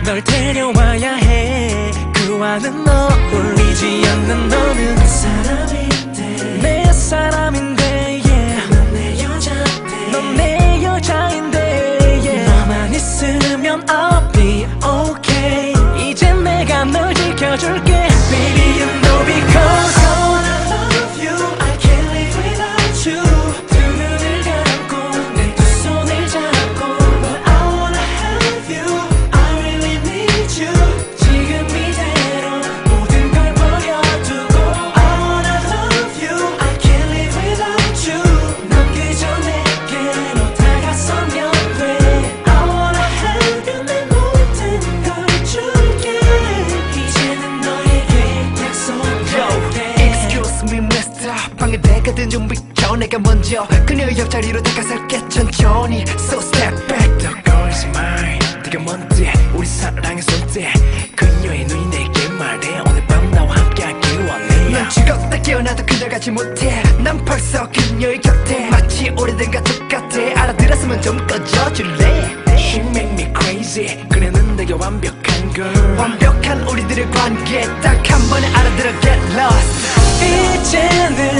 널 데려와야 해. 그와는 어울리지 않는 너는 내 사람인데 내 사람인데 yeah. 넌 내 여자인데 넌 내 여자인데 yeah. 너만 있으면 I'll be okay. 이제 내가 널 지켜줄게 Baby you know because 방해되거든 좀 비켜 내가 먼저 그녀의 옆자리로 다가설게 천천히 So step back The girl is mine 네가 뭔데 우리 사랑의 손대 그녀의 눈이 내게 말해 오늘 밤 나와 함께하길 원해 넌 죽었다 깨어나도 그녀 같지 못해 난 벌써 그녀의 곁에 마치 오래된 가족 같아 알아들었으면 좀 꺼져줄래 She make me crazy 그녀는 되게 완벽한 girl 완벽한 우리들의 관계 딱 한 번에 알아들어 get lost 이제는